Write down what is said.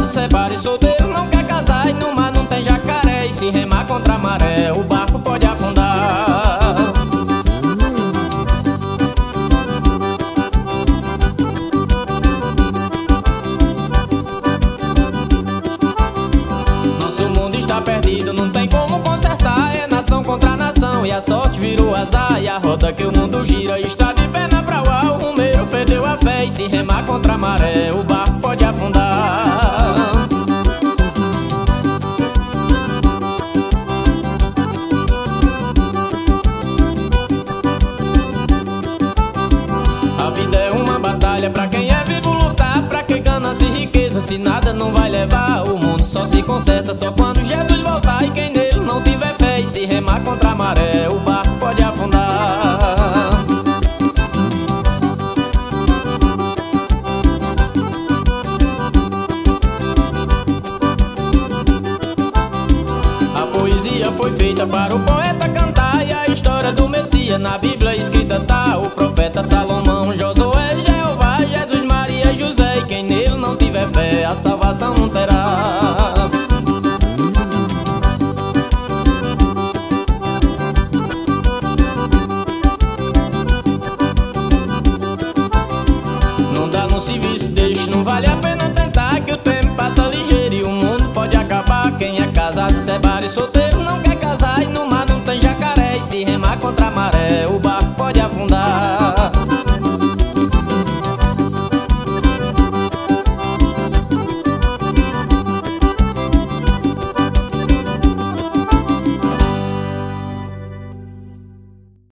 separa e solteiro não quer casar. E no mar não tem jacaré, e se remar contra a maré o barco pode afundar. Nosso mundo está perdido, não tem como consertar. É nação contra nação e a sorte virou azar. E a roda que o mundo gira está de perna pra ar. O rumeiro perdeu a fé, e se remar contra a maré o barco pode afundar. A vida é uma batalha pra quem é vivo lutar. Pra que ganância e riqueza se nada não vai levar. O mundo só se conserta só quando Jesus voltar. E quem nele não tiver fé e se remar contra a maré o barco pode afundar. A poesia foi feita para o poeta cantar. E a história do Messias na Bíblia escrita tá. O profeta Salomão, Josué, Jeová, Jesus, Maria, José. E quem nele não tiver fé a salvação não terá. Não dá, não se vê, se deixa, não vale a pena tentar. Que o tempo passa ligeiro e o mundo pode acabar. Quem é casado separa e solteiro não quer casar. E no mar não tem jacaré, e se remar contra a maré